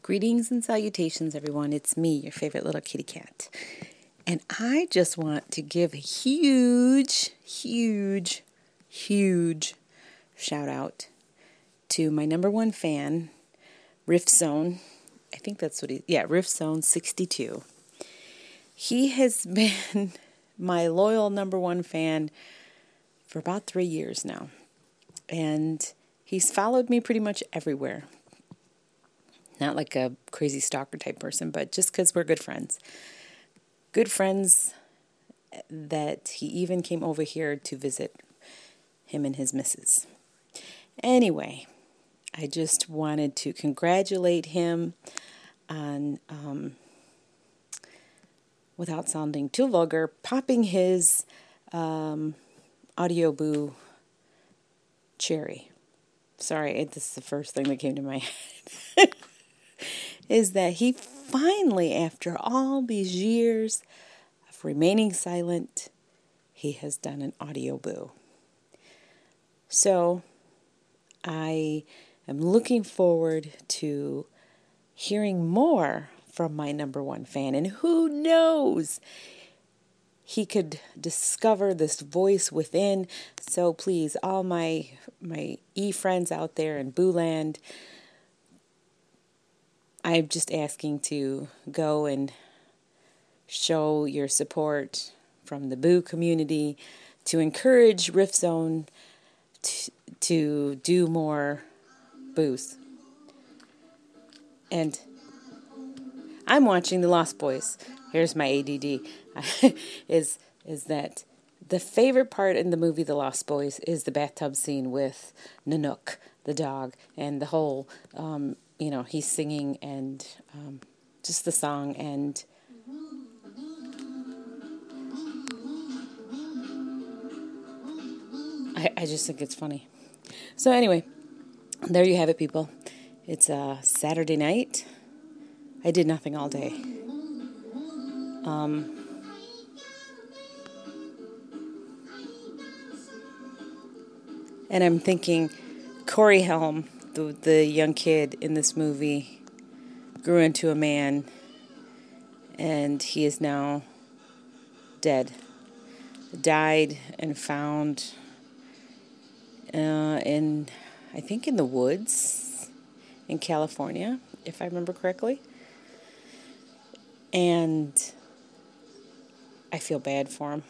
Greetings and salutations, everyone. It's me, your favorite little kitty cat. And I just want to give a huge shout out to my number one fan, Riffzone. I think that's what Riffzone 62. He has been my loyal number one fan for about 3 years now. And he's followed me pretty much everywhere. Not like a crazy stalker type person, but just because we're good friends. Good friends that he even came over here to visit him and his missus. Anyway, I just wanted to congratulate him on, without sounding too vulgar, popping his Audio Boo cherry. Sorry, this is the first thing that came to my head. Is that he finally, after all these years of remaining silent, he has done an Audio Boo. So I am looking forward to hearing more from my number one fan. And who knows, he could discover this voice within. So please, all my e-friends out there in Boo Land, I'm just asking to go and show your support from the Boo community to encourage Riffzone to do more Boos. And I'm watching The Lost Boys. Here's my ADD. is that the favorite part in the movie The Lost Boys is the bathtub scene with Nanook, the dog, and the whole... he's singing and just the song, and I just think it's funny. So anyway, there you have it, people. It's a Saturday night. I did nothing all day. And I'm thinking Corey Helm, the young kid in this movie, grew into a man, and he is now dead. Died and found in the woods in California, if I remember correctly. And I feel bad for him.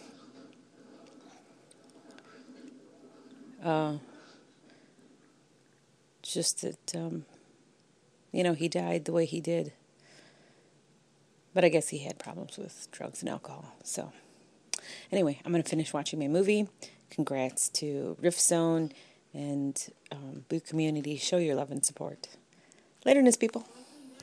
Just that, he died the way he did. But I guess he had problems with drugs and alcohol. So, anyway, I'm going to finish watching my movie. Congrats to Riffzone and Boo community. Show your love and support. Laterness, people.